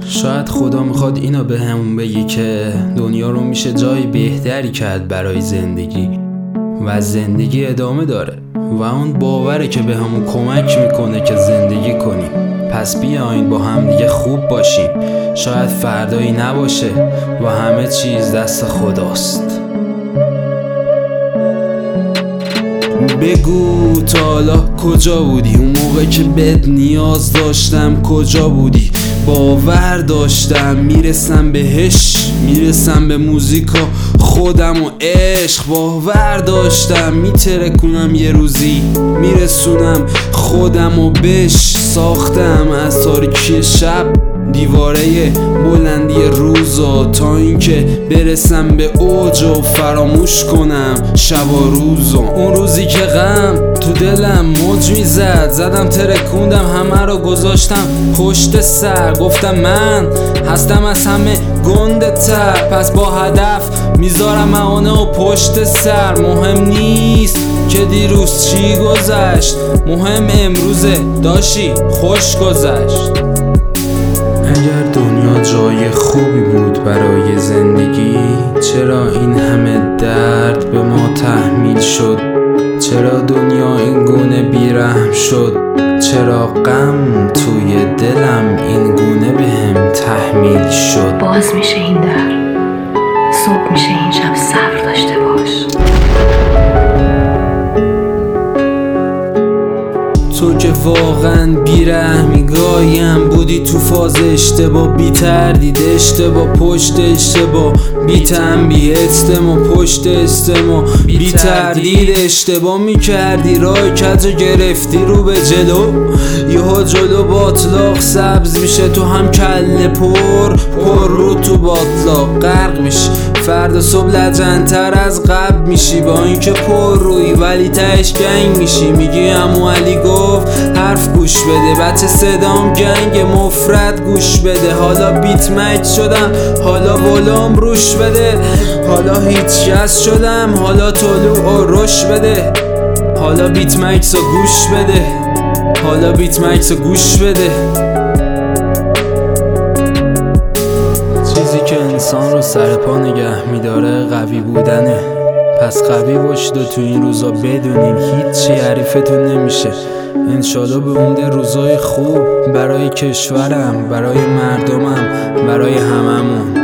شاید خدا میخواد اینو به همون بگی که دنیا رو میشه جای بهتری کرد برای زندگی و زندگی ادامه داره و اون باوره که به همون کمک میکنه که زندگی کنیم. پس بیاین با هم دیگه خوب باشیم. شاید فردایی نباشه و همه چیز دست خداست. بگو تا حالا کجا بودی؟ اون موقع که بهت نیاز داشتم کجا بودی؟ باور داشتم میرسم بهش، میرسم به موزیکا خودم و عشق. باور داشتم میترکونم یه روزی، میرسونم خودم و بش. ساختم از تاریکی شب دیواره بلندی روزا تا اینکه برسم به اوج و فراموش کنم شب و روزا. اون روزی که غم تو دلم موج میزد، زدم ترکوندم همه رو گذاشتم پشت سر. گفتم من هستم از همه گنده تر، پس با هدف میذارم معانه و پشت سر. مهم نیست که دیروز چی گذشت، مهم امروزه داشتی خوش گذشت. اگر دنیا جای خوبی بود برای زندگی، چرا این همه درد به ما تحمیل شد؟ چرا دنیا این گونه بیرحم شد؟ چرا غم توی دلم این گونه بهم تحمیل شد؟ باز میشه این در، صبح میشه این شب، صبر داشته باش. تو که واقعا بیرحمی گایم بودی تو فاز اشتباه، بی تردید اشتباه پشت اشتباه، بی تنبیه استما پشت استما، بی تردید اشتباه میکردی. راه کجا گرفتی رو به جلو، یهو جلو باطلاق سبز میشه، تو هم کله پر رو تو باطلاق غرق میشی. فردا صبح لجن‌تر از قبل میشی، با اینکه پر روی ولی تهش گنگ میشی. میگی عمو علی گفت حرف گوش بده، بچه صدام گنگ مفرد گوش بده. حالا بیت مچ شدم، حالا ولوم روش بده. حالا هیچ کس شدم، حالا طلوع و رش بده. حالا بیت مکس رو گوش بده، حالا بیت مکس رو گوش بده. چیزی که انسان رو سر پا نگه میداره قوی بودنه. پس قوی باشید و تو این روزا بدونیم هیچی حریفتون نمیشه. انشالله به امید روزای خوب برای کشورم، برای مردمم، برای هممون.